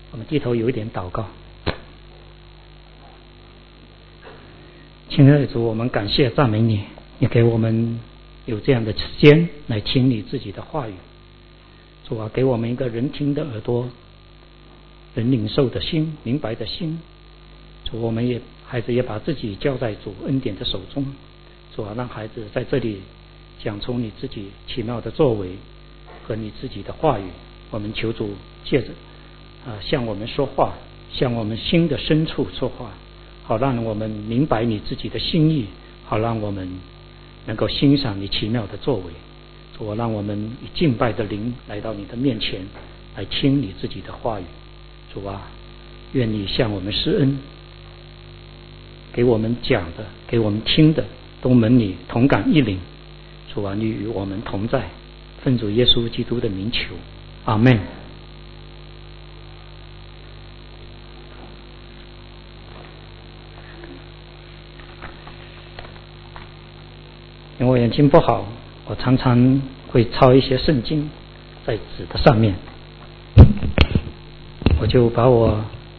我们低头有一点祷告。亲爱的主，我们感谢赞美你，你给我们有这样的时间来听你自己的话语。主啊，给我们一个人听的耳朵，人领受的心，明白的心。主，我们孩子也把自己交在主恩典的手中。主啊，让孩子在这里讲出你自己奇妙的作为和你自己的话语。我们求主借着向我们说话，向我们心的深处说话，好让我们明白你自己的心意，好让我们能够欣赏你奇妙的作为。主啊，让我们以敬拜的灵来到你的面前，来听你自己的话语。主啊，愿你向我们施恩，给我们讲的，给我们听的，都蒙你同感一灵。主啊，你与我们同在，奉主耶稣基督的名求，阿们。因为我眼睛不好，我常常会抄一些圣经在纸的上面，我就把我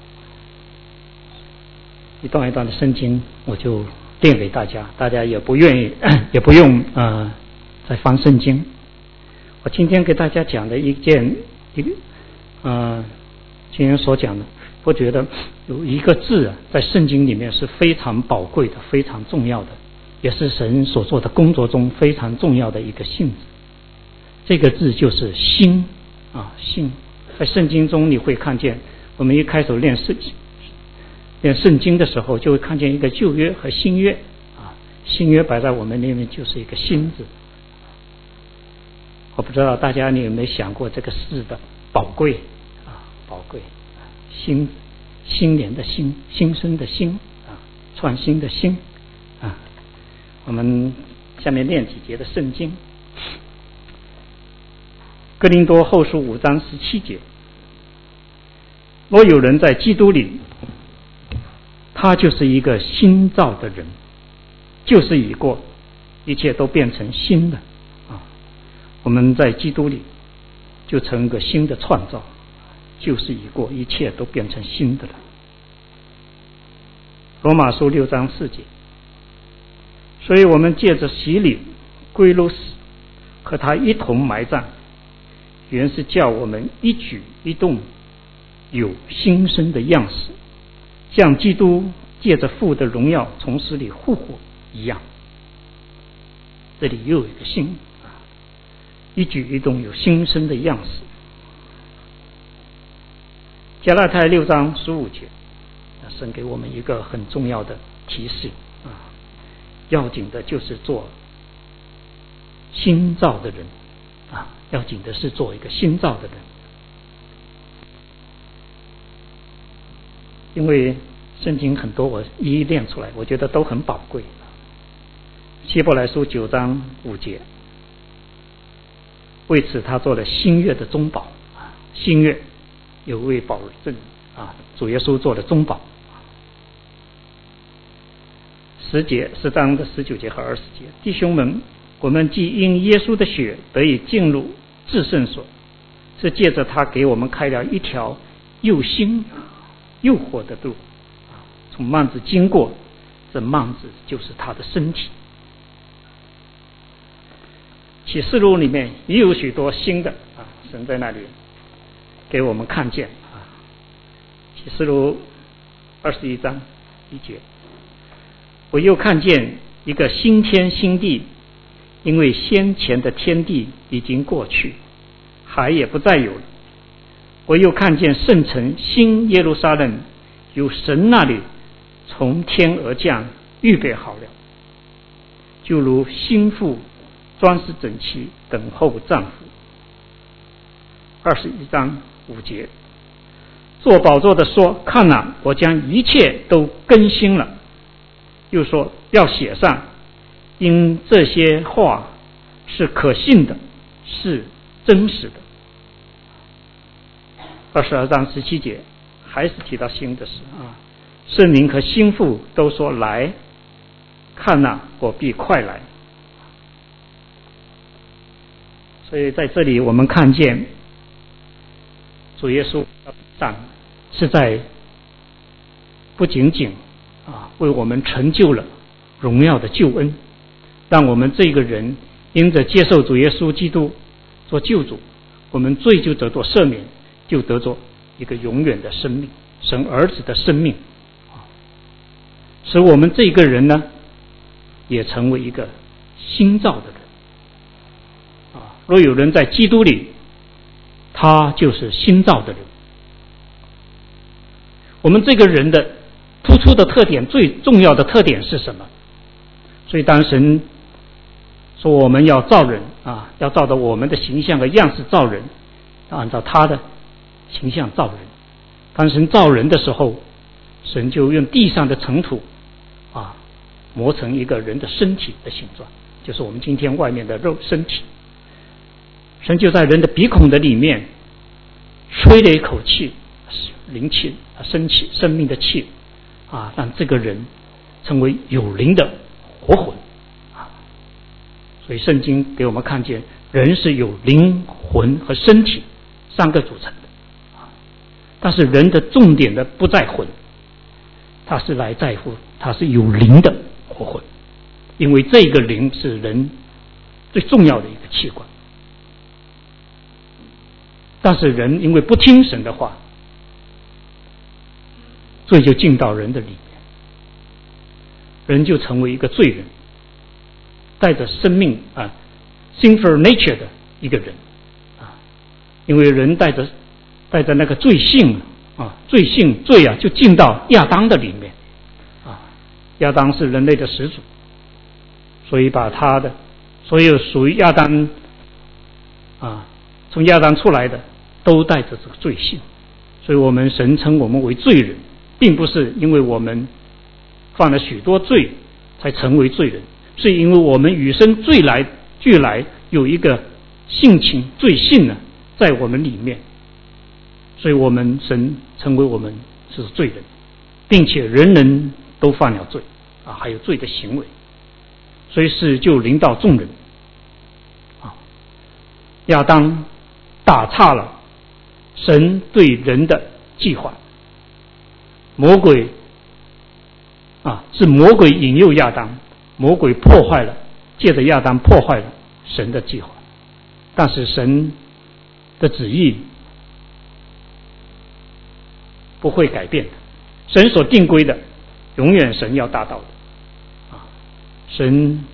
一段一段的圣经我就念给大家，大家也不愿意也不用再翻圣经。我今天给大家讲的今天所讲的，我觉得有一个字在圣经里面是非常宝贵的，非常重要的，也是神所做的工作中非常重要的一个性质。这个字就是心心。在圣经中你会看见，我们一开始念圣经的时候，就会看见一个旧约和新约新约摆在我们那边就是一个心字。我不知道大家你有没有想过这个字的宝贵宝贵，新年的新，新生的新创新的新我们下面念几节的圣经。哥林多后书5章17节，若有人在基督里，他就是一个新造的人，旧事已过，一切都变成新的我们在基督里就成一个新的创造，旧事已过，一切都变成新的了。罗马书6章4节，所以我们借着洗礼归入死，和他一同埋葬，原是叫我们一举一动有新生的样式，像基督借着父的荣耀从死里复活一样。这里又有一个新一举一动有新生的样式。加拉太6章15节，神给我们一个很重要的提示要紧的就是做新造的人要紧的是做一个新造的人。因为圣经很多我一一念出来，我觉得都很宝贵。希伯来书9章5节，为此他做了新约的中保，新约有位保证主耶稣做的中保。10章的19节和20节，弟兄们，我们既因耶稣的血得以进入至圣所，是借着他给我们开了一条又新又活的路，从幔子经过，这幔子就是他的身体。启示录里面也有许多新的神在那里给我们看见启示录21章1节，我又看见一个新天新地，因为先前的天地已经过去，海也不再有了。我又看见圣城新耶路撒冷由神那里从天而降，预备好了，就如新妇装饰整齐，等候丈夫。21章5节，做宝座的说，看哪，我将一切都更新了。又说要写上，因这些话是可信的，是真实的。22章17节还是提到新的事圣灵和新妇都说来，看哪，我必快来。所以在这里我们看见主耶稣上是在不仅仅为我们成就了荣耀的救恩，让我们这个人因着接受主耶稣基督做救主，我们罪就得到赦免，就得着一个永远的生命，神儿子的生命，使我们这个人呢也成为一个新造的人。若有人在基督里，他就是新造的人。我们这个人的突出的特点，最重要的特点是什么？所以当神说我们要造人要照着我们的形象和样式造人，要按照他的形象造人。当神造人的时候，神就用地上的尘土磨成一个人的身体的形状，就是我们今天外面的身体。神就在人的鼻孔的里面吹了一口气，灵气生命的气让这个人成为有灵的活魂所以圣经给我们看见，人是有灵魂和身体三个组成的但是人的重点的不在魂，他是来在乎他是有灵的活魂，因为这个灵是人最重要的一个器官。但是人因为不听神的话，罪就进到人的里面，人就成为一个罪人，带着生命sinful nature 的一个人因为人带着那个罪性罪就进到亚当的里面亚当是人类的始祖，所以把他的所有属于亚当从亚当出来的都带着这个罪性，所以我们神称我们为罪人，并不是因为我们犯了许多罪才成为罪人，是因为我们与生俱来有一个性情罪性呢在我们里面，所以我们神称为我们是罪人，并且人人都犯了罪还有罪的行为，所以是就临到众人亚当打岔了神对人的计划，魔鬼是魔鬼引诱亚当，魔鬼破坏了，借着亚当破坏了神的计划，但是神的旨意不会改变的，神所定规的永远神要达到的神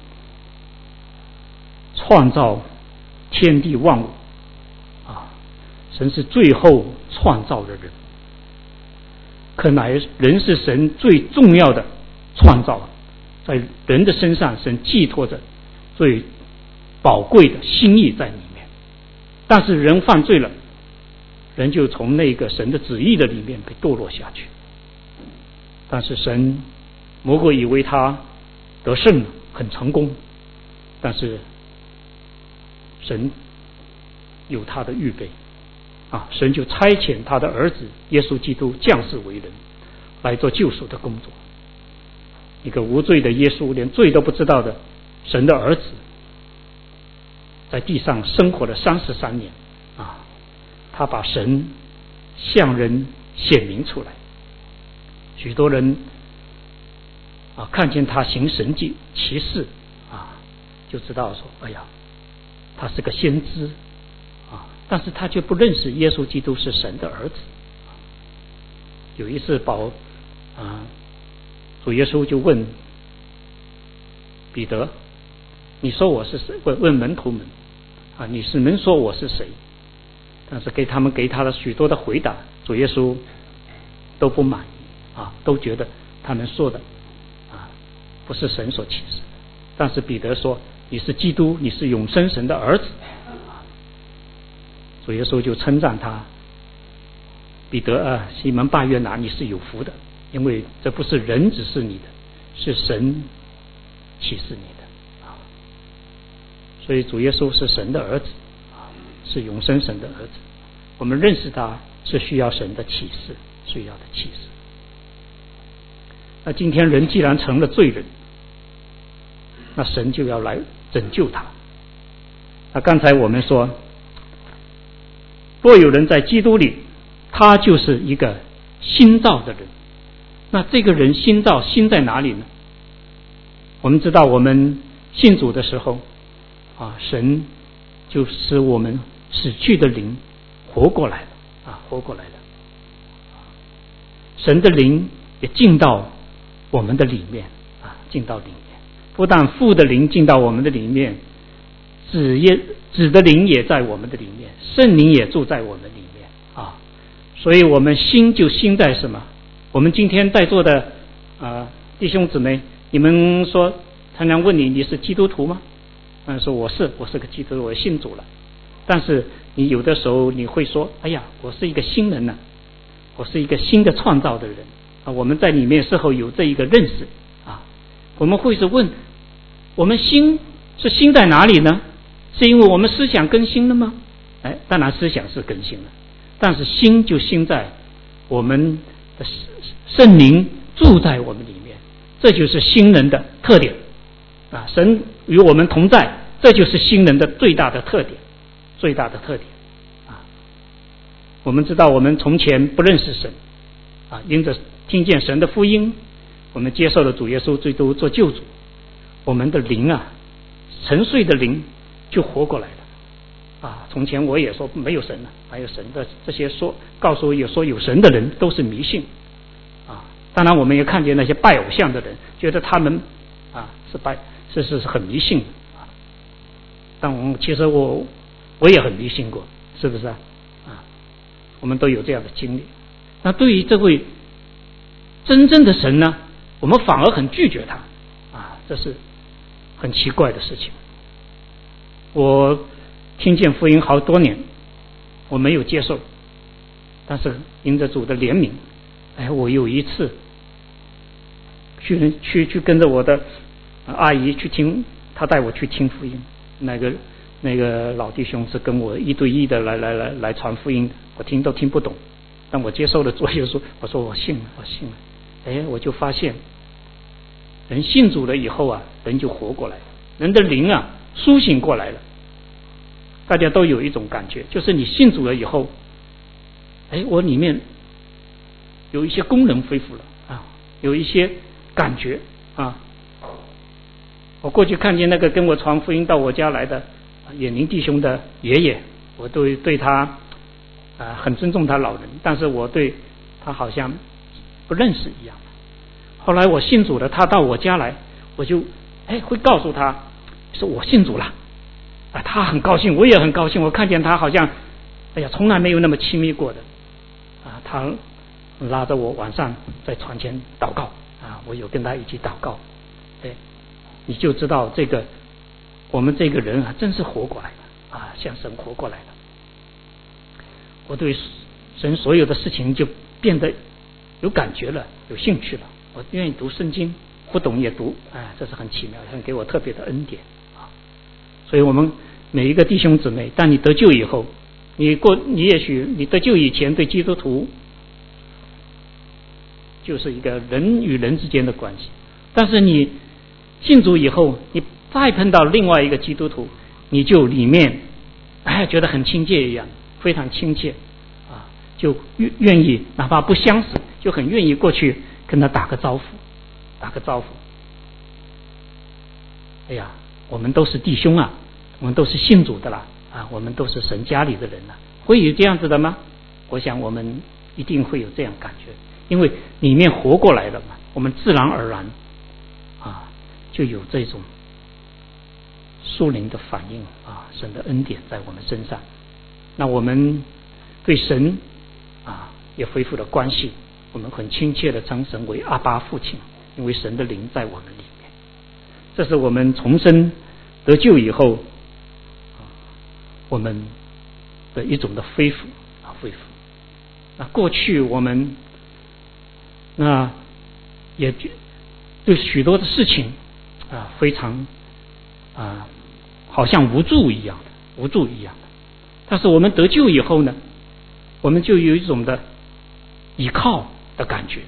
创造天地万物神是最后创造的人，可乃人是神最重要的创造，在人的身上神寄托着最宝贵的心意在里面，但是人犯罪了，人就从那个神的旨意的里面被堕落下去，但是魔鬼以为他得胜了，很成功，但是神有他的预备神就差遣他的儿子耶稣基督降世为人，来做救赎的工作。一个无罪的耶稣，连罪都不知道的神的儿子，在地上生活了33年他把神向人显明出来，许多人看见他行神迹奇事就知道说哎呀他是个先知但是他却不认识耶稣基督是神的儿子。有一次主耶稣就问彼得，你说我是谁？问门徒们你是能说我是谁？但是给他的许多的回答，主耶稣都不满意都觉得他们说的不是神所启示的。但是彼得说你是基督，你是永生神的儿子。主耶稣就称赞他，彼得西门巴约拿，你是有福的，因为这不是人指示你的，是神启示你的所以主耶稣是神的儿子是永生神的儿子，我们认识他是需要神的启示，需要的启示。那今天人既然成了罪人，那神就要来拯救他。那刚才我们说，若有人在基督里，他就是一个新造的人。那这个人新造，新在哪里呢？我们知道我们信主的时候神就使我们死去的灵活过来了活过来了。神的灵也进到我们的里面进到里面。不但父的灵进到我们的里面，子的灵也在我们的里面，圣灵也住在我们里面所以我们新就新在什么？我们今天在座的弟兄姊妹，你们说常常问你是基督徒吗？说我是个基督徒，我信主了。但是你有的时候你会说，哎呀，我是一个新人我是一个新的创造的人我们在里面是否有这一个认识我们会是问，我们新是新在哪里呢？是因为我们思想更新了吗？当然思想是更新了，但是新就新在我们的圣灵住在我们里面，这就是新人的特点神与我们同在，这就是新人的最大的特点我们知道我们从前不认识神因着听见神的福音，我们接受了主耶稣基督做救主，我们的灵沉睡的灵就活过来了从前我也说没有神还有神的这些告诉我说有神的人都是迷信当然我们也看见那些拜偶像的人，觉得他们是很迷信但其实我也很迷信过，是不是我们都有这样的经历。那对于这位真正的神呢，我们反而很拒绝他这是很奇怪的事情。我听见福音好多年，我没有接受，但是因着主的怜悯我有一次去跟着我的阿姨去听，她带我去听福音，那个老弟兄是跟我一对一的来传福音，我听都听不懂，但我接受了主耶稣，我说我信了。我就发现人信主了以后人就活过来了，人的灵苏醒过来了。大家都有一种感觉，就是你信主了以后我里面有一些功能恢复了有一些感觉我过去看见那个跟我传福音到我家来的远邻弟兄的爷爷，我对他很尊重他老人，但是我对他好像不认识一样。后来我信主了，他到我家来，我就会告诉他说我信主了他很高兴，我也很高兴。我看见他好像从来没有那么亲密过的他拉着我晚上在床前祷告我有跟他一起祷告你就知道我们这个人真是活过来了像神活过来了。我对神所有的事情就变得有感觉了，有兴趣了，我愿意读圣经，不懂也读这是很奇妙，神给我特别的恩典所以我们每一个弟兄姊妹，当你得救以后，你也许你得救以前对基督徒就是一个人与人之间的关系，但是你信主以后，你再碰到另外一个基督徒，你就里面觉得很亲切一样，非常亲切就愿意哪怕不相识，就很愿意过去跟他打个招呼。我们都是弟兄我们都是信主的啦我们都是神家里的人会有这样子的吗？我想我们一定会有这样感觉，因为里面活过来了嘛，我们自然而然就有这种属灵的反应神的恩典在我们身上。那我们对神也恢复了关系，我们很亲切的称神为阿爸父亲，因为神的灵在我们里面。这是我们重生得救以后我们的一种的恢复。那过去我们也对许多的事情非常好像无助一样的。但是我们得救以后呢，我们就有一种的依靠的感觉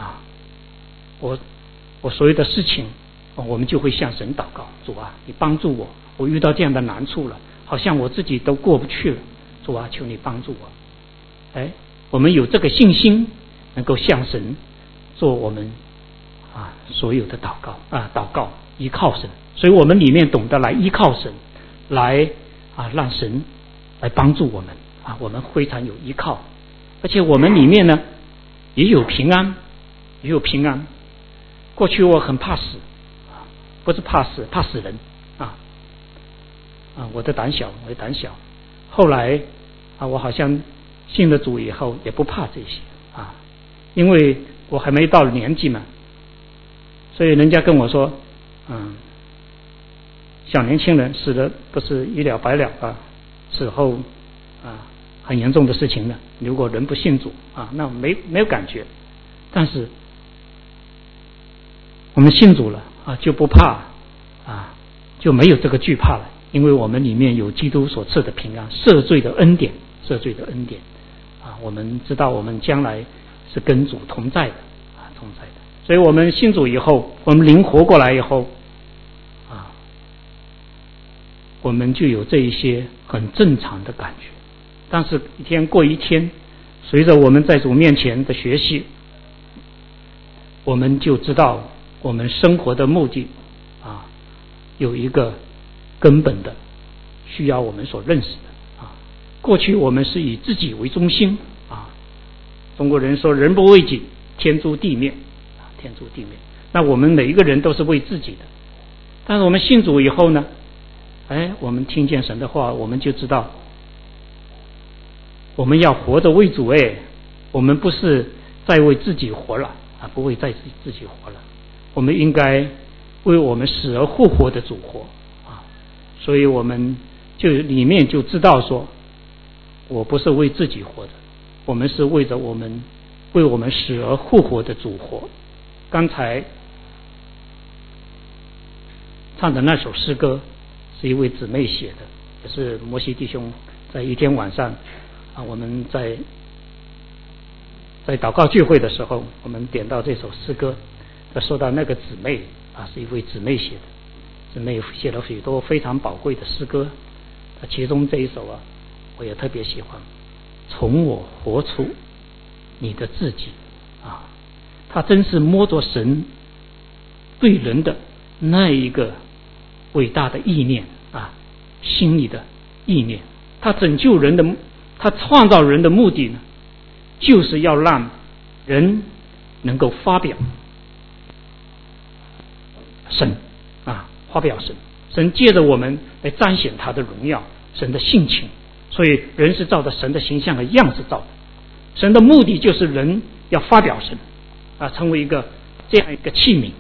我所有的事情我们就会向神祷告，主你帮助我遇到这样的难处了，好像我自己都过不去了，主求你帮助我。我们有这个信心， 能够向神做我们所有的祷告依靠神，所以我们里面懂得来依靠神，来让神来帮助我们我们非常有依靠，而且我们里面呢也有平安。过去我很怕死，不是怕死，怕死人我的胆小。后来我好像信了主以后也不怕这些因为我还没到年纪嘛，所以人家跟我说小年轻人死的不是一了百了死后很严重的事情了，如果人不信主那没有感觉，但是我们信主了就不怕就没有这个惧怕了，因为我们里面有基督所赐的平安，赦罪的恩典我们知道我们将来是跟主同在的所以我们信主以后，我们灵活过来以后我们就有这一些很正常的感觉，但是一天过一天，随着我们在主面前的学习，我们就知道我们生活的目的有一个根本的需要我们所认识的过去我们是以自己为中心中国人说人不为己，天诛地灭，那我们每一个人都是为自己的，但是我们信主以后呢我们听见神的话，我们就知道我们要活着为主我们不是再为自己活了不会再自己活了，我们应该为我们死而复活的主活所以我们就里面就知道说，我不是为自己活的，我们是为我们死而复活的主活。刚才唱的那首诗歌是一位姊妹写的，也是摩西弟兄在一天晚上我们在祷告聚会的时候，我们点到这首诗歌，说到那个姊妹是一位姊妹写的，姊妹写了许多非常宝贵的诗歌，其中这一首我也特别喜欢，从我活出你的自己他真是摸着神对人的那一个伟大的意念心里的意念，他拯救人的，他创造人的目的呢，就是要让人能够发表神发表神借着我们来彰显他的荣耀，神的性情，所以人是照着神的形象和样式造的，神的目的就是人要发表神成为这样一个器皿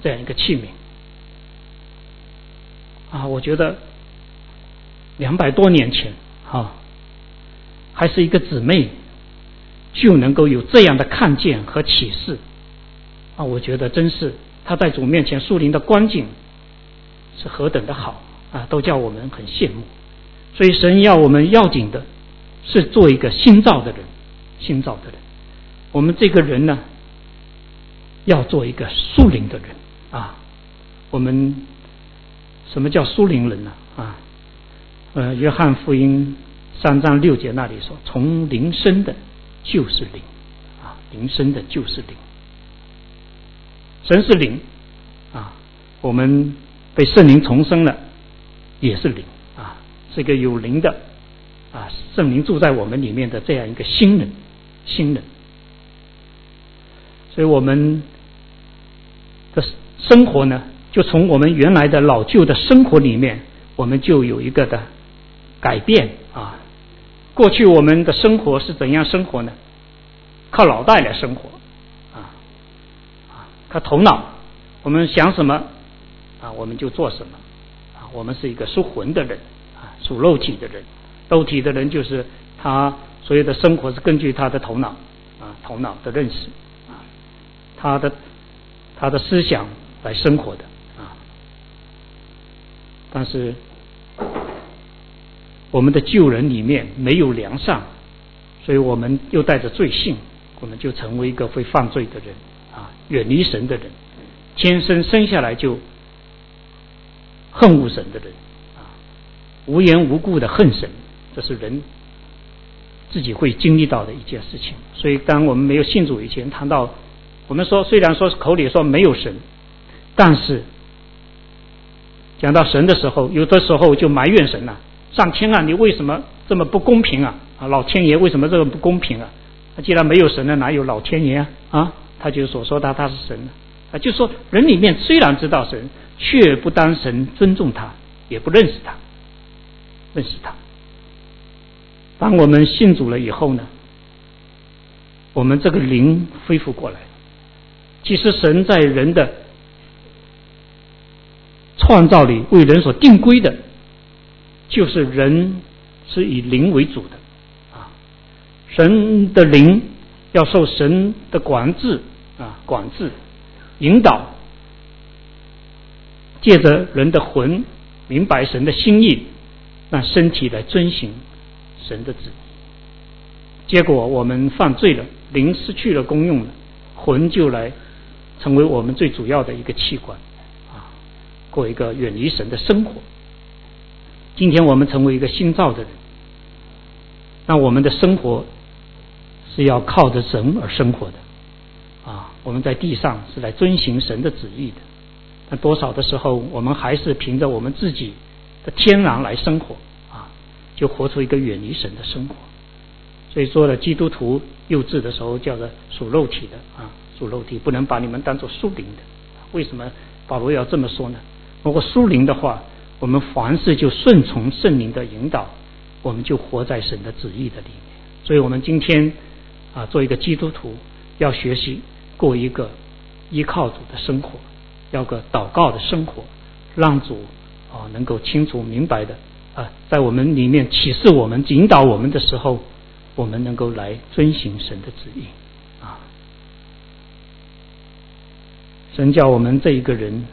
我觉得200多年前还是一个姊妹就能够有这样的看见和启示我觉得真是她在主面前树林的光景是何等的好都叫我们很羡慕。所以神要我们要紧的是做一个新造的人。我们这个人呢，要做一个属灵的人我们什么叫属灵人呢约翰福音3章6节那里说，从灵生的就是灵灵生的就是灵。神是灵我们被圣灵重生了也是灵是一个有灵的圣灵住在我们里面的这样一个新人。所以我们的生活呢，就从我们原来的老旧的生活里面，我们就有一个的改变过去我们的生活是怎样生活呢？靠脑袋来生活靠头脑，我们想什么我们就做什么我们是一个属魂的人属肉体的人。肉体的人就是他所有的生活是根据他的头脑头脑的认识他的思想来生活的但是我们的旧人里面没有良善，所以我们又带着罪性，我们就成为一个会犯罪的人远离神的人，天生下来就恨恶神的人无缘无故的恨神，这是人自己会经历到的一件事情。所以当我们没有信主以前，谈到我们说虽然说口里说没有神，但是讲到神的时候，有的时候就埋怨神了，上天啊，你为什么这么不公平啊？老天爷为什么这么不公平啊？既然没有神了，哪有老天爷啊？他就所说他是神啊，就说人里面虽然知道神，却不当神尊重他，也不认识他。当我们信主了以后呢，我们这个灵恢复过来了。其实神在人的创造里为人所定规的，就是人是以灵为主的啊，神的灵要受神的管制引导，借着人的魂明白神的心意，让身体来遵行神的旨意。结果我们犯罪了，灵失去了功用了，魂就来成为我们最主要的一个器官啊，过一个远离神的生活。今天我们成为一个新造的人，那我们的生活是要靠着神而生活的啊，我们在地上是来遵行神的旨意的。但多少的时候，我们还是凭着我们自己的天然来生活啊，就活出一个远离神的生活。所以说了，基督徒幼稚的时候叫做属肉体的啊，属肉体，不能把你们当作属灵的。为什么保罗要这么说呢？如果属灵的话，我们凡事就顺从圣灵的引导，我们就活在神的旨意的里面。所以我们今天啊，做一个基督徒，要学习过一个依靠主的生活，要个祷告的生活，让主能够清楚明白的在我们里面启示我们、引导我们的时候，我们能够来遵行神的旨意啊。神叫我们这一个人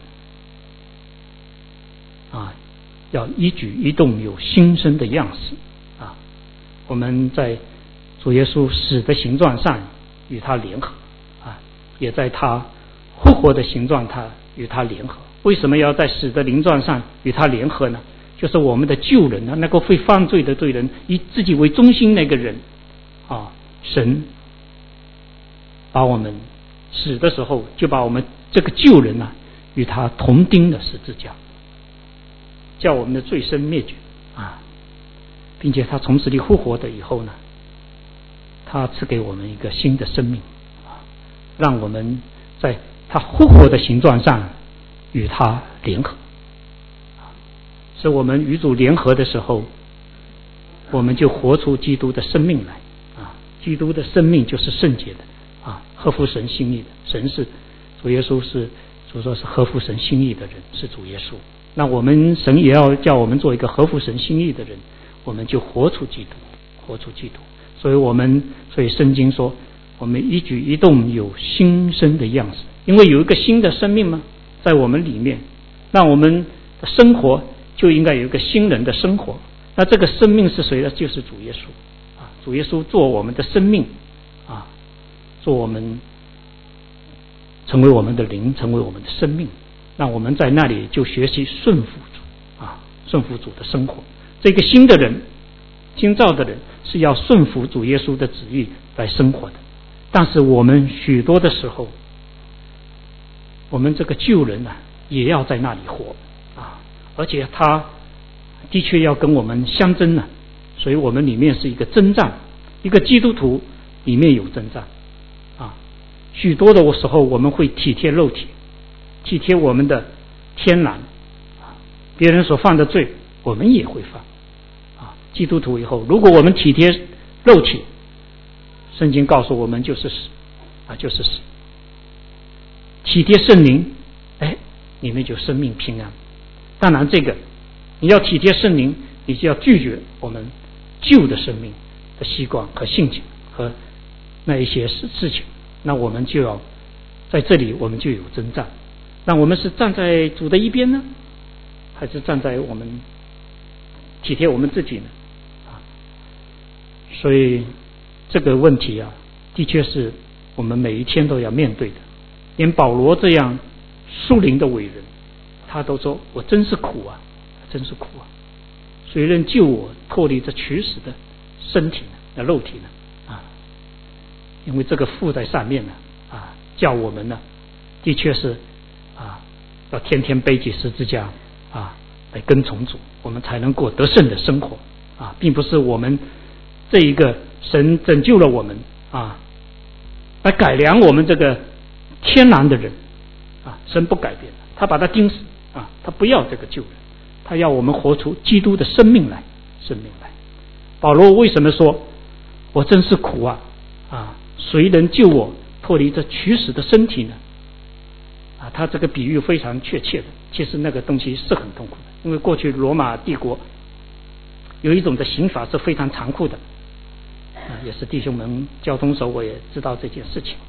啊，要一举一动有新生的样式啊。我们在主耶稣死的形状上与他联合啊，也在他复活的形状他与他联合。为什么要在死的形状上与他联合呢？就是我们的旧人那个会犯罪的罪人，以自己为中心那个人啊，神把我们死的时候就把我们这个旧人与他同钉了十字架，叫我们的罪身灭绝啊，并且他从死里复活的以后呢，他赐给我们一个新的生命啊，让我们在他复活的形状上与他联合。是我们与主联合的时候，我们就活出基督的生命来啊！基督的生命就是圣洁的啊，合乎神心意的。神是主耶稣，是主说是合乎神心意的人，是主耶稣。那我们神也要叫我们做一个合乎神心意的人，我们就活出基督，活出基督。所以圣经说，我们一举一动有新生的样式，因为有一个新的生命嘛，在我们里面，那我们的生活就应该有一个新人的生活。那这个生命是谁呢？就是主耶稣啊！主耶稣做我们的生命啊，做我们成为我们的灵，成为我们的生命。那我们在那里就学习顺服主啊，顺服主的生活。这个新的人，新造的人是要顺服主耶稣的旨意来生活的。但是我们许多的时候，我们这个旧人也要在那里活啊，而且他的确要跟我们相争呢，所以我们里面是一个征战，一个基督徒里面有征战啊。许多的时候我们会体贴肉体，体贴我们的天然啊，别人所犯的罪我们也会犯啊。基督徒以后，如果我们体贴肉体，圣经告诉我们就是死啊，就是死。体贴圣灵，里面就生命平安。当然这个你要体贴圣灵，你就要拒绝我们旧的生命的习惯和性情和那一些事情。那我们就要在这里，我们就有征战。那我们是站在主的一边呢，还是站在我们体贴我们自己呢？所以这个问题的确是我们每一天都要面对的。连保罗这样属灵的伟人，他都说：“我真是苦啊，真是苦啊！谁能救我脱离这取死的身体呢？” 那肉体呢？因为这个附在上面呢，叫我们呢，的确是要天天背起十字架来跟从主，我们才能过得胜的生活并不是我们这一个神拯救了我们来改良我们这个天然的人神不改变，他把他钉死他不要这个救人，他要我们活出基督的生命来。保罗为什么说我真是苦谁能救我脱离这取死的身体呢？他这个比喻非常确切的，其实那个东西是很痛苦的，因为过去罗马帝国有一种的刑罚是非常残酷的也是弟兄们交通时我也知道这件事情。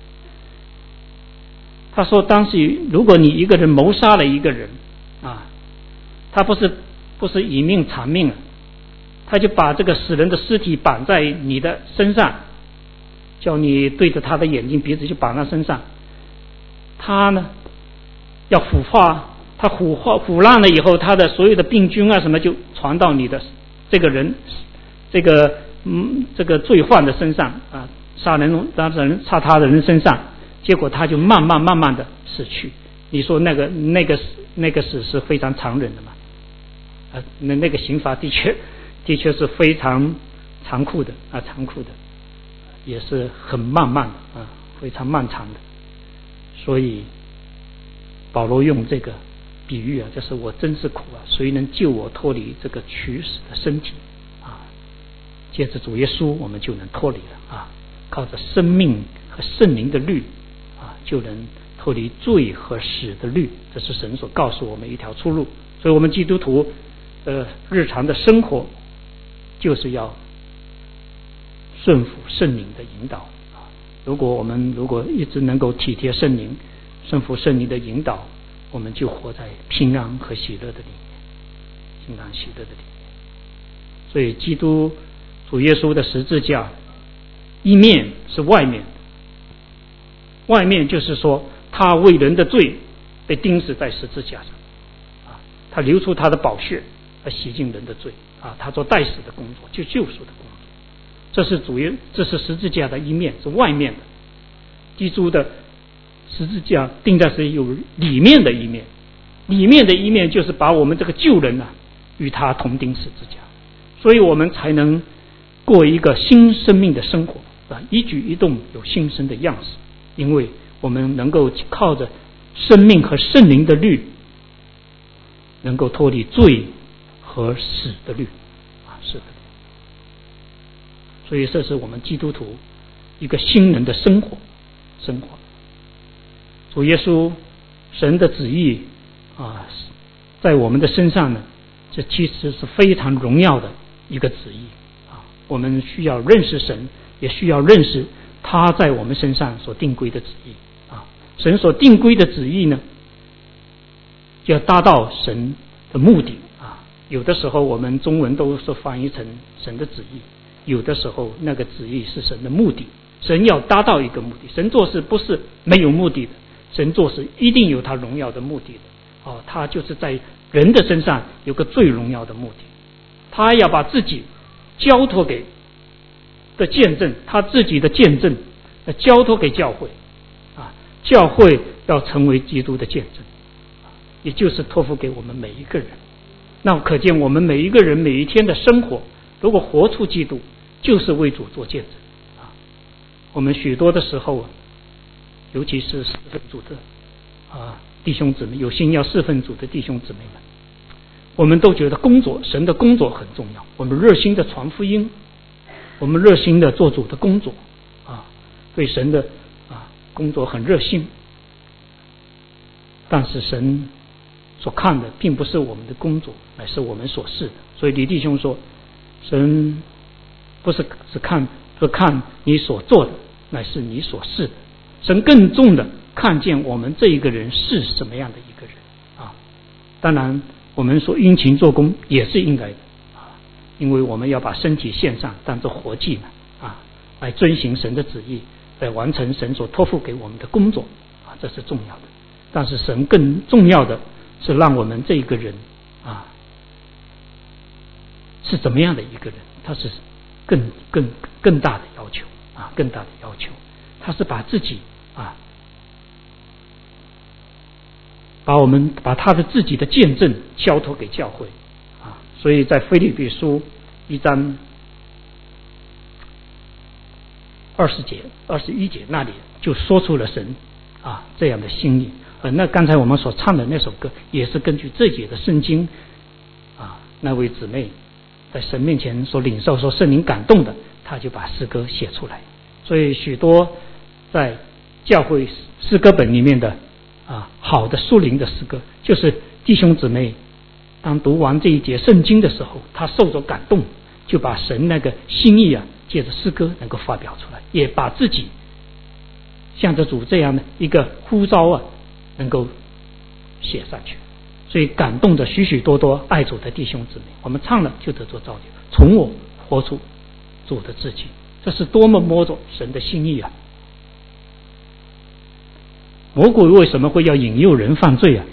他说当时如果你一个人谋杀了一个人他不是以命偿命他就把这个死人的尸体绑在你的身上，叫你对着他的眼睛鼻子就绑在身上，他呢要腐化，他腐烂了以后，他的所有的病菌什么就传到你的这个人这个罪犯的身上杀他的人身上，结果他就慢慢的死去。你说那个死是非常残忍的嘛？那个刑罚的确是非常残酷的也是很漫漫的非常漫长的。所以保罗用这个比喻就是我真是苦谁能救我脱离这个取死的身体借着主耶稣我们就能脱离了靠着生命和圣灵的律就能脱离罪和死的律，这是神所告诉我们一条出路。所以我们基督徒日常的生活就是要顺服圣灵的引导我们如果一直能够体贴圣灵，顺服圣灵的引导，我们就活在平安和喜乐的里面，所以基督主耶稣的十字架一面是外面就是说他为人的罪被钉死在十字架上他流出他的宝血来洗净人的罪他做代死的工作，就救赎的工作。这是十字架的一面，是外面的。基督的十字架钉在是有里面的一面，里面的一面就是把我们这个旧人与他同钉十字架，所以我们才能过一个新生命的生活一举一动有新生的样式，因为我们能够靠着生命和圣灵的律，能够脱离罪和死的律所以这是我们基督徒一个新人的生活。主耶稣神的旨意在我们的身上呢，这其实是非常荣耀的一个旨意我们需要认识神，也需要认识他在我们身上所定规的旨意神所定规的旨意呢，就要达到神的目的有的时候我们中文都是翻译成神的旨意，有的时候那个旨意是神的目的。神要达到一个目的，神做事不是没有目的的，神做事一定有他荣耀的目的的他就是在人的身上有个最荣耀的目的，他要把自己交托给的见证，他自己的见证交托给教会教会要成为基督的见证，也就是托付给我们每一个人。那可见我们每一个人每一天的生活，如果活出基督，就是为主做见证我们许多的时候尤其是侍奉主的弟兄姊妹，有心要侍奉主的弟兄姊妹们，我们都觉得神的工作很重要，我们热心的传福音，我们热心的做主的工作对神的工作很热心，但是神所看的并不是我们的工作，乃是我们所事的。所以李弟兄说，神不是只看你所做的，乃是你所事的。神更重的看见我们这一个人是什么样的一个人当然我们说殷勤做工也是应该的因为我们要把身体献上当作活祭来遵行神的旨意，来完成神所托付给我们的工作这是重要的。但是神更重要的是让我们这一个人是怎么样的一个人，他是更大的要求啊，更大的要求。他是把自己啊，把他的自己的见证交托给教会啊。所以在腓立比书1章20节、21节那里就说出了神啊这样的心意。那刚才我们所唱的那首歌也是根据这节的圣经啊，那位姊妹在神面前所领受、说圣灵感动的，他就把诗歌写出来。所以许多在教会诗歌本里面的啊好的属灵的诗歌，就是弟兄姊妹当读完这一节圣经的时候，他受着感动，就把神那个心意啊借着诗歌能够发表出来，也把自己向着主这样的一个呼召啊能够写上去。所以感动着许许多多爱主的弟兄姊妹，我们唱了就得做造就，从我活出主的自己，这是多么摸着神的心意啊！魔鬼为什么会要引诱人犯罪啊？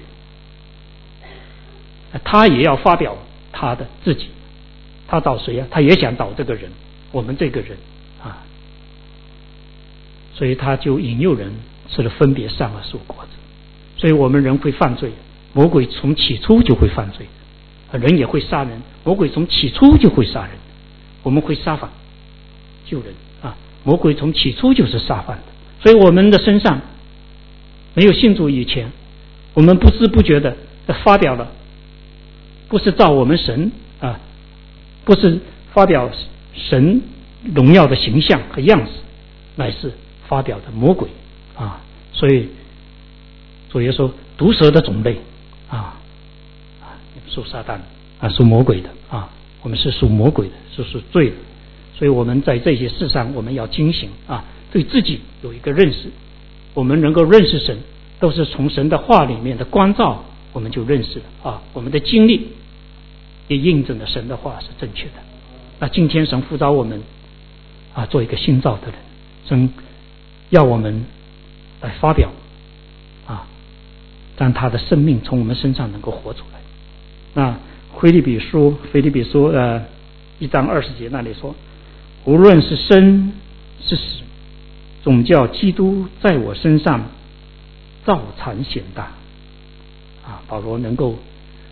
他也要发表他的自己，他找谁啊？他也想找这个人，我们这个人啊，所以他就引诱人吃了分别善恶树果子。所以我们人会犯罪，魔鬼从起初就会犯罪，人也会杀人，魔鬼从起初就会杀人。我们会撒谎救人啊，魔鬼从起初就是撒谎的。所以我们的身上没有信主以前，我们不知不觉的发表了，不是照我们神啊，不是发表神荣耀的形象和样式，乃是发表的魔鬼啊。所以主耶稣毒蛇的种类啊，属撒旦啊，属魔鬼的啊，我们是属魔鬼的，是属罪的。所以我们在这些事上我们要警醒啊，对自己有一个认识。我们能够认识神，都是从神的话里面的光照，我们就认识了啊。我们的经历也印证了神的话是正确的。那今天神呼召我们啊，做一个新造的人，神要我们来发表啊，让他的生命从我们身上能够活出来。那腓立比书1章20节那里说，无论是生是死，总叫基督在我身上照常显大啊。保罗能够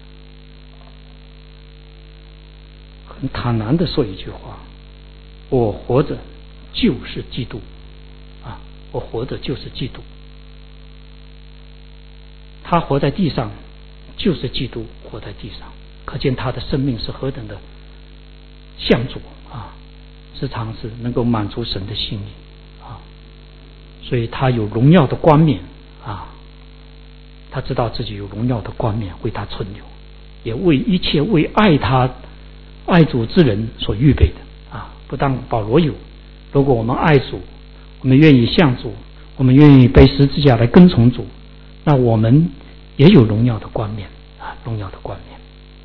很坦然的说一句话，我活着就是基督啊，我活着就是基督。他活在地上就是基督活在地上，可见他的生命是何等的向主啊，时常是能够满足神的心意啊。所以他有荣耀的冠冕啊，他知道自己有荣耀的冠冕为他存留，也为一切为爱他爱主之人所预备的啊。不但保罗有，如果我们爱主，我们愿意向主，我们愿意背十字架来跟从主，那我们也有荣耀的冠冕啊，荣耀的冠冕。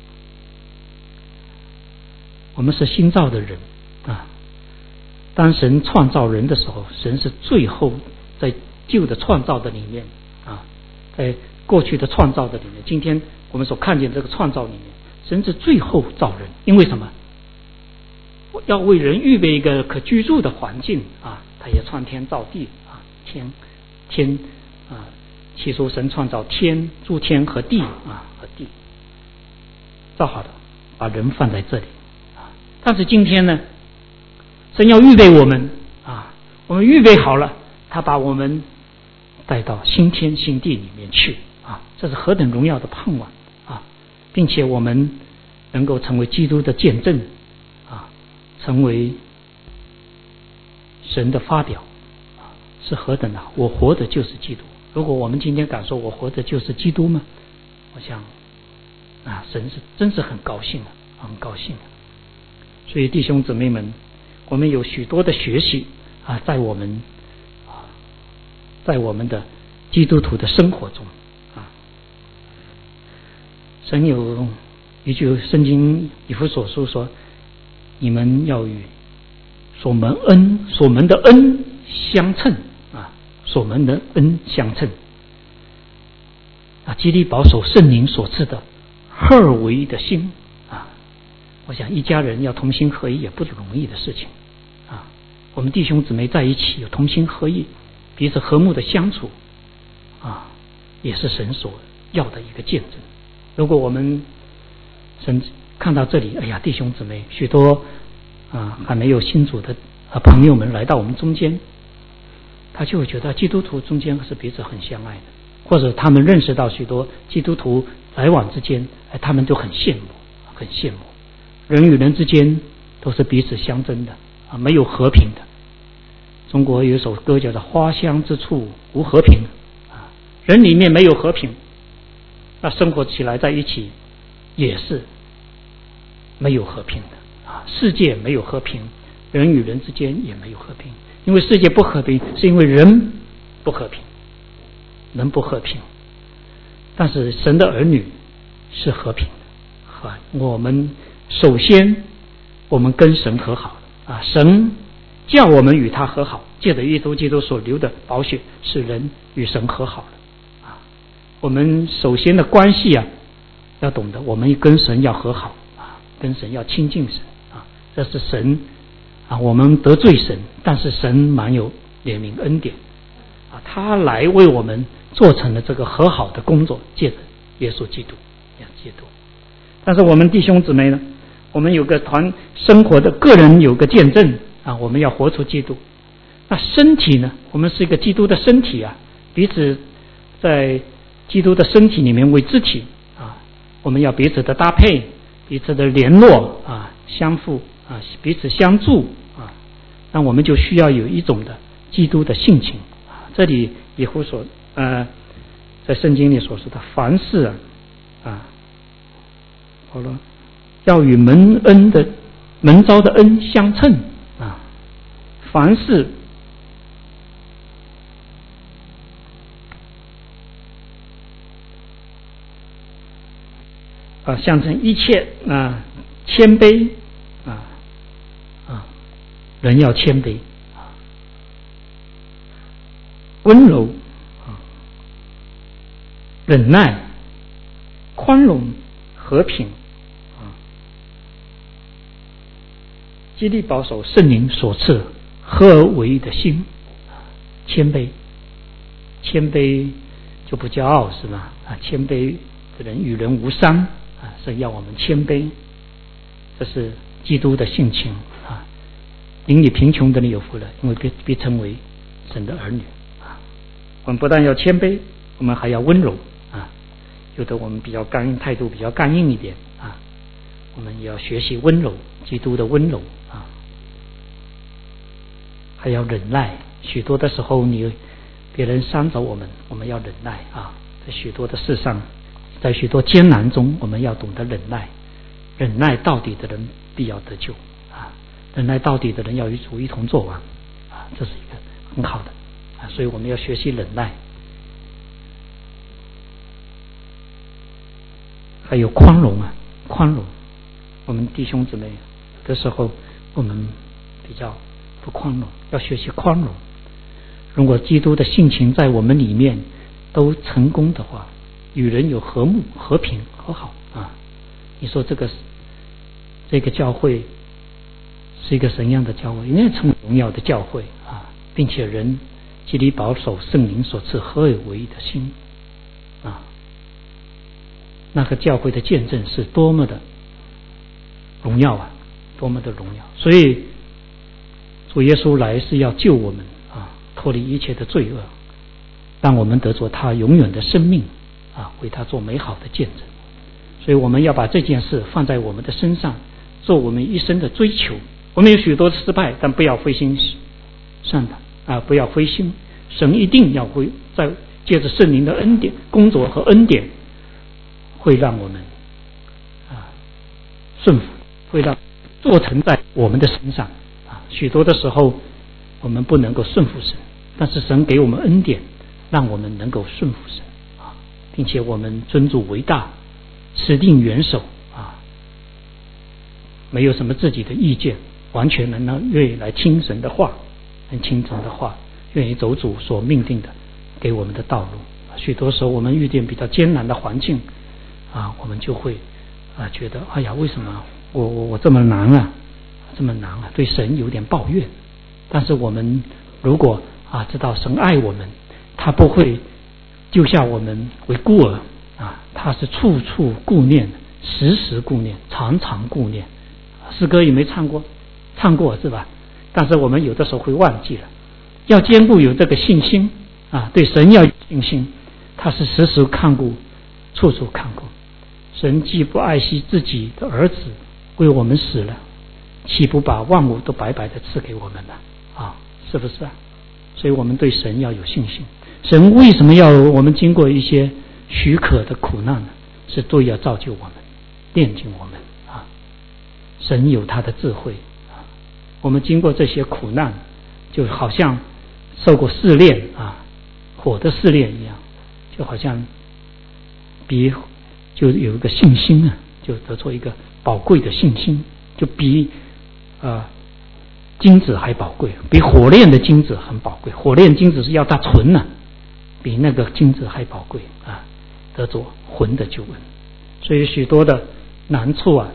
我们是新造的人啊。当神创造人的时候，神是最后在旧的创造的里面啊，在过去的创造的里面，今天我们所看见这个创造里面，神是最后造人。因为什么？要为人预备一个可居住的环境啊，他也创天造地啊，天啊，起初神创造天、诸天和地啊，和地造好的，把人放在这里啊。但是今天呢，神要预备我们啊，我们预备好了，他把我们带到新天新地里面去啊，这是何等荣耀的盼望啊！并且我们能够成为基督的见证啊，成为神的发表啊，是何等的！我活的就是基督。如果我们今天敢说我活的就是基督吗？我想啊，神是真是很高兴的，很高兴的。所以弟兄姊妹们，我们有许多的学习啊，在我们的基督徒的生活中啊，神有一句圣经以弗所书说，你们要与所蒙的恩相称啊，所蒙的恩相称啊，极力保守圣灵所赐的合而为一的心啊， 我想一家人要同心合一也不容易的事情啊。我们弟兄姊妹在一起有同心合一，彼此和睦的相处啊，也是神所要的一个见证。如果我们神看到这里，哎呀，弟兄姊妹许多还没有信主的朋友们来到我们中间，他就会觉得基督徒中间是彼此很相爱的，或者他们认识到许多基督徒来往之间，他们就很羡慕，很羡慕。人与人之间都是彼此相争的没有和平的。中国有一首歌叫做花香之处无和平人里面没有和平，那生活起来在一起也是没有和平的世界没有和平，人与人之间也没有和平。因为世界不和平是因为人不和平，人不和平，但是神的儿女是和平的我们首先我们跟神和好神叫我们与他和好，借着耶稣基督所流的宝血使人与神和好了我们首先的关系要懂得我们跟神要和好跟神要亲近神这是神我们得罪神，但是神满有怜悯恩典他来为我们做成了这个和好的工作，借着耶稣基督但是我们弟兄姊妹呢，我们有个生活的个人有个见证我们要活出基督。那身体呢，我们是一个基督的身体彼此在基督的身体里面为肢体我们要彼此的搭配，彼此的联络相互彼此相助那我们就需要有一种的基督的性情这里以后所在圣经里所说的凡事好了，要与门召的恩相称凡事象征一切谦卑人要谦卑温柔忍耐宽容和平激励保守圣灵所赐合而为一的心谦卑就不骄傲是吧谦卑的人与人无伤是要我们谦卑，这是基督的性情邻里贫穷的人有福了，因为被称为神的儿女我们不但要谦卑，我们还要温柔有的我们比较态度比较刚硬一点我们也要学习温柔，基督的温柔还要忍耐。许多的时候别人伤着我们要忍耐在许多的事上，在许多艰难中，我们要懂得忍耐。忍耐到底的人必要得救忍耐到底的人要与主一同作王这是一个很好的所以我们要学习忍耐。还有宽容我们弟兄姊妹的时候我们比较不宽容，要学习宽容。如果基督的性情在我们里面都成功的话，与人有和睦和平和好你说这个教会是一个什么样的教会？应该成为荣耀的教会并且人极力保守圣灵所赐合而为一的心那个教会的见证是多么的荣耀多么的荣耀。所以主耶稣来是要救我们脱离一切的罪恶，让我们得着他永远的生命为他做美好的见证。所以我们要把这件事放在我们的身上，做我们一生的追求。我们有许多的失败，但不要灰心算了不要灰心，神一定要会在借着圣灵的恩典工作和恩典，会让我们顺服，会让做成在我们的身上许多的时候我们不能够顺服神，但是神给我们恩典，让我们能够顺服神并且我们尊主为大，持定元首没有什么自己的意见，完全愿意来听神的话，听神的话，愿意走主所命定的给我们的道路。许多时候我们遇见比较艰难的环境我们就会觉得哎呀，为什么我这么难啊，对神有点抱怨。但是我们如果知道神爱我们，他不会丢下我们为孤儿他是处处顾念，时时顾念，常常顾念。诗歌也没唱过是吧？但是我们有的时候会忘记了，要兼顾有这个信心对神要有信心，他是时时看顾，处处看顾。神既不爱惜自己的儿子为我们死了，岂不把万物都白白的赐给我们了是不是所以我们对神要有信心。神为什么要我们经过一些许可的苦难呢？是都要造就我们，炼净我们神有他的智慧我们经过这些苦难，就好像受过试炼火的试炼一样，就好像就有一个信心就得出一个宝贵的信心，就比金子还宝贵，比火炼的金子很宝贵。火炼金子是要它纯比那个金子还宝贵得着魂的救恩。所以许多的难处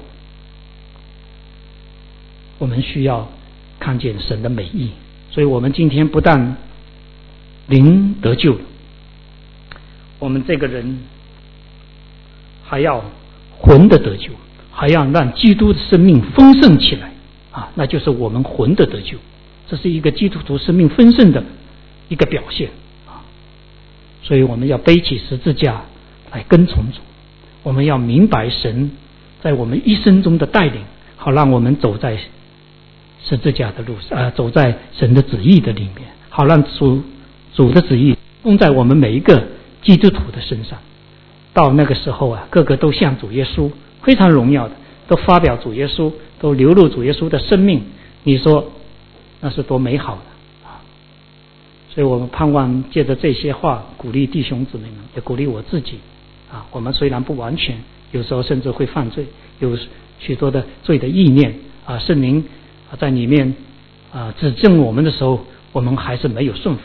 我们需要看见神的美意。所以我们今天不但灵得救了，我们这个人还要魂的得救，还要让基督的生命丰盛起来那就是我们魂的得救。这是一个基督徒生命丰盛的一个表现所以我们要背起十字架来跟从主，我们要明白神在我们一生中的带领，好让我们走在十字架的路上走在神的旨意的里面，好让主的旨意用在我们每一个基督徒的身上。到那个时候个个都像主耶稣，非常荣耀的，都发表主耶稣，都流露主耶稣的生命，你说那是多美好的所以我们盼望借着这些话鼓励弟兄姊妹们，也鼓励我自己我们虽然不完全，有时候甚至会犯罪，有许多的罪的意念圣灵在里面指正我们的时候，我们还是没有顺服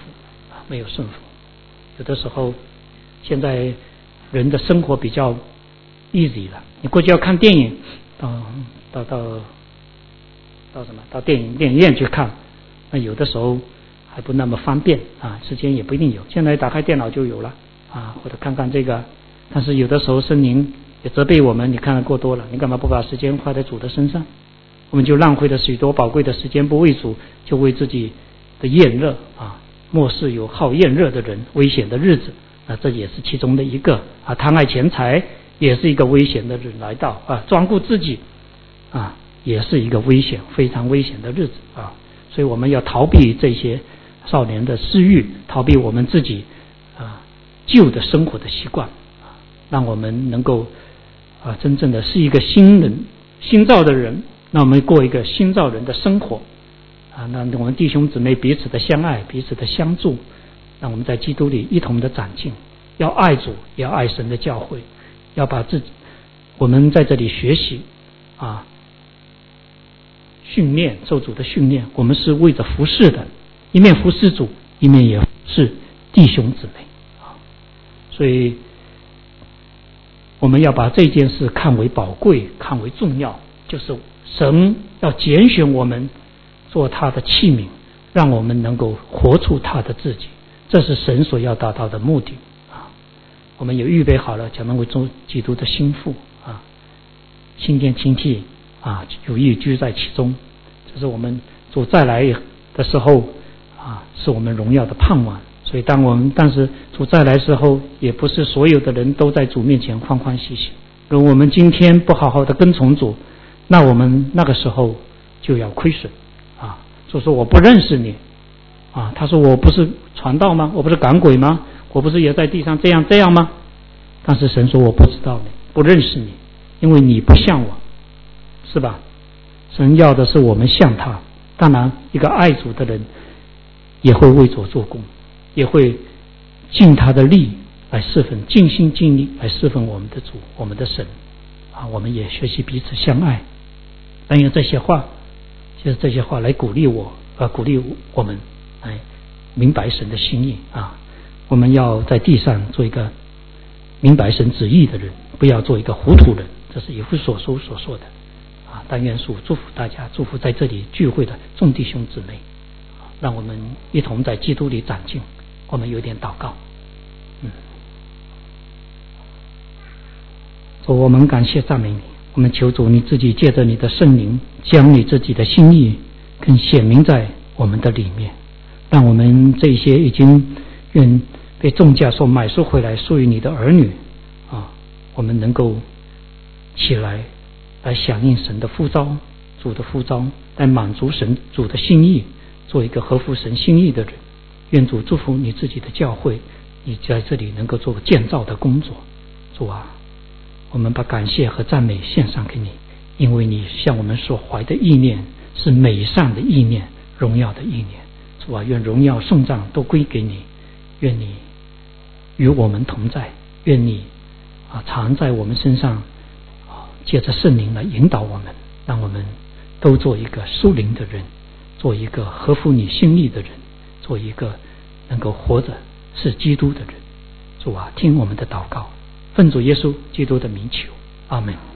有的时候现在人的生活比较 easy 了，你过去要看电影到电影院去看，那有的时候还不那么方便时间也不一定有，现在打开电脑就有了或者看看这个。但是有的时候圣灵也责备我们，你看得过多了，你干嘛不把时间花在主的身上？我们就浪费了许多宝贵的时间，不为主，就为自己的厌乐末世有好厌乐的人，危险的日子这也是其中的一个贪爱钱财也是一个危险的人来到专顾自己也是一个非常危险的日子所以我们要逃避这些少年的私欲，逃避我们自己旧的生活的习惯让我们能够真正的是一个新造的人，让我们过一个新造人的生活那我们弟兄姊妹彼此的相爱，彼此的相助，让我们在基督里一同的长进，要爱主，也要爱神的教会，要把我们在这里学习训练，受主的训练，我们是为着服侍的，一面服侍主，一面也是弟兄姊妹所以我们要把这件事看为宝贵，看为重要，就是神要拣选我们做他的器皿，让我们能够活出他的自己，这是神所要达到的目的我们也预备好了，将能为做基督的心腹新天新地有意居在其中，这是我们主再来的时候是我们荣耀的盼望。所以但是主再来时候，也不是所有的人都在主面前欢欢喜喜。如果我们今天不好好的跟从主，那我们那个时候就要亏损就说我不认识你他说我不是传道吗？我不是赶鬼吗？我不是也在地上这样吗？但是神说我不知道你，不认识你，因为你不像我，是吧？神要的是我们像他。当然一个爱主的人也会为主做工，也会尽他的力来侍奉，尽心尽力来侍奉我们的主，我们的神我们也学习彼此相爱。但用这些话来鼓励鼓励我们来明白神的心意我们要在地上做一个明白神旨意的人，不要做一个糊涂人，这是以弗所书所说的但愿主祝福大家，祝福在这里聚会的众弟兄姊妹，让我们一同在基督里长进。我们有点祷告。主，我们感谢赞美你，我们求主你自己借着你的圣灵，将你自己的心意更显明在我们的里面，让我们这些已经愿被重价所买赎回来属于你的儿女我们能够起来响应神的呼召，主的呼召，来满足神主的心意，做一个合乎神心意的人。愿主祝福你自己的教会，你在这里能够做建造的工作。主啊，我们把感谢和赞美献上给你，因为你向我们所怀的意念是美善的意念，荣耀的意念。主啊，愿荣耀颂赞都归给你，愿你与我们同在，愿你常在我们身上借着圣灵来引导我们，让我们都做一个属灵的人，做一个合乎你心意的人，做一个能够活着是基督的人。主啊，听我们的祷告，奉主耶稣基督的名求，阿们。